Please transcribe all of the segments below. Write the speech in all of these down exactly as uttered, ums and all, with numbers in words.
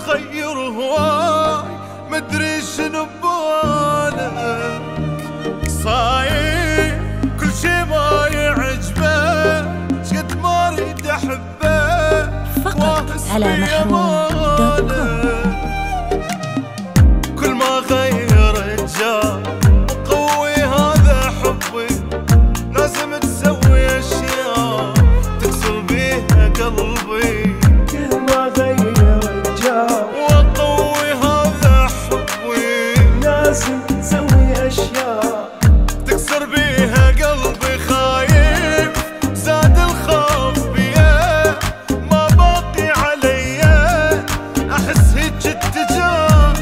متغير هواي مدري شنو ببالك، صاير كل شي ما يعجبه شقد ما اريد احبه فقط على محروم دوت كوم. كل ما غير الجار قوي هذا حبي، لازم تسوي اشياء تكسر بيها قلبي. كل ما غير الجار وقوي هذا حبي، لازم تسوي اشياء تكسر بيها قلبي. خايف زاد الخوف بيه، ما باقي عليا احس هيج اتجاه.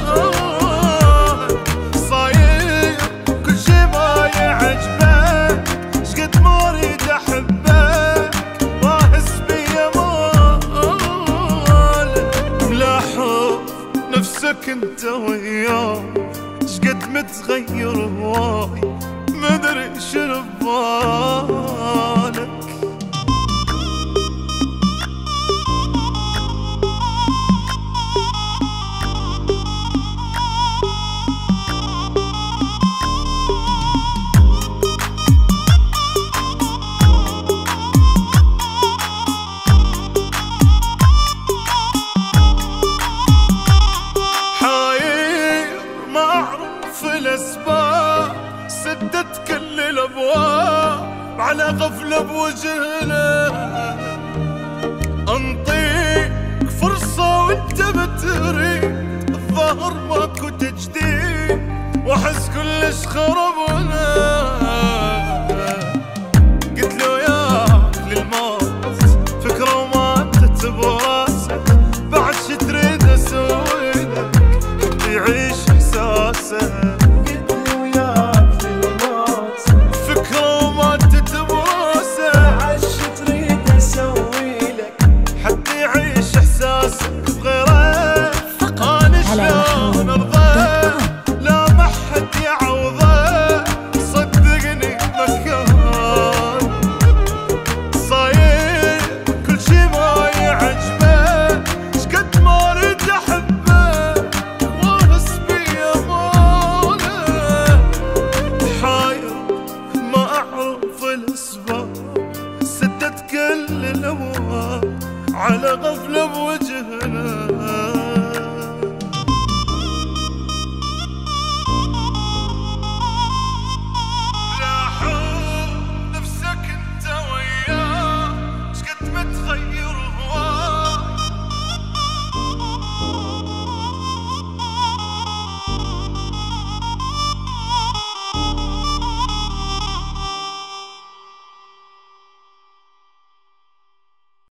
صاير كل شي ما يعجبك شقد ما اريد احبك، واحس بيا مالك. ملاحظ نفسك انت وياه شقد متغير هواي مدري شنو ببالك. الأسباب سدت كل الأبواب على غفلة بوجهنا، أنطيك فرصة وأنت بتريد الظاهر ماكو تجديد وأحس كلش خربنا. قلت له ياك للموت فكرة وما أنت براسك، بعد شي تريد أسوي لك حتى يعيش إحساسك. سدت كل الأبواب على غفلة بوجهنا.